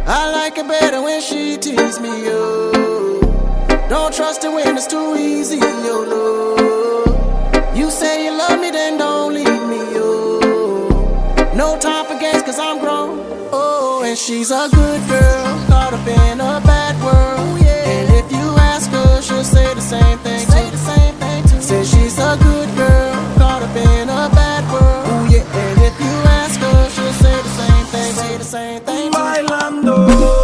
I like it better when she tease me, oh. Don't trust it when it's too easy, oh no. You say you love me, then don't leave me, oh. No time for games, cause I'm grown, oh. And she's a good girl, caught up in a bad world, yeah. And if you ask her, she'll say the same thing, say the same thing too. Say she's a good girl, caught up in a bad world, oh yeah. And if you ask her, she'll say the same thing, say the same thing too. Bailando.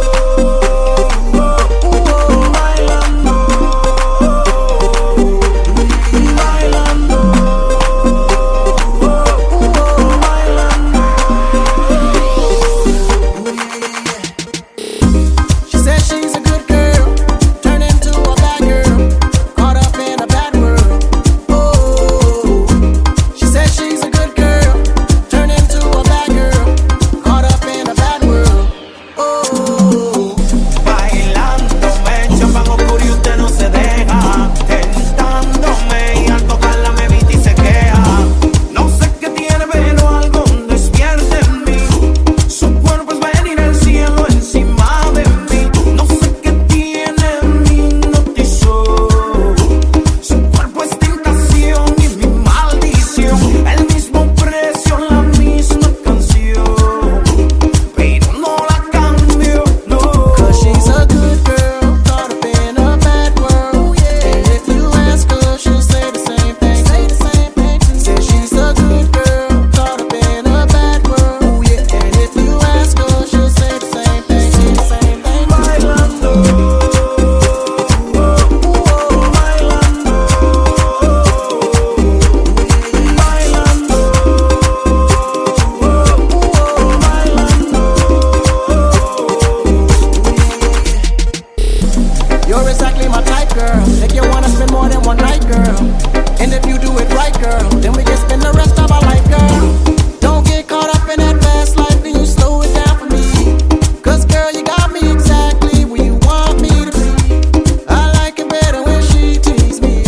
You're exactly my type, girl. Make you wanna spend more than one night, girl. And if you do it right, girl, then we can spend the rest of our life, girl. Don't get caught up in that fast life and you slow it down for me. Cause girl, you got me exactly where you want me to be. I like it better when she tease me,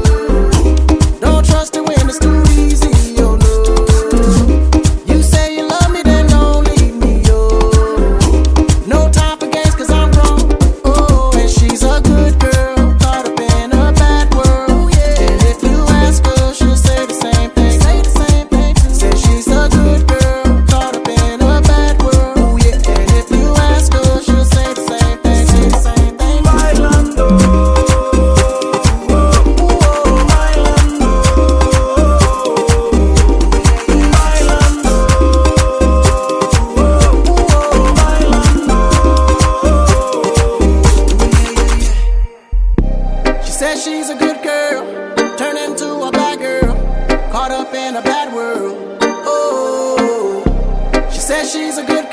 oh. Don't trust it when it's too easy, oh no. You say you love me, then don't leave me, oh. No time for games, cause I'm grown, oh. And she's a good girl, caught up in a bad world, yeah. And if you ask her, she'll say the same thing, say the same thing too. Say she's a good girl, caught up in a bad world, oh yeah. And if you ask her, she'll say the same thing, say the same thing. Bailando. She says she's a good girl, turned into a bad girl, caught up in a bad world, oh. She says she's a good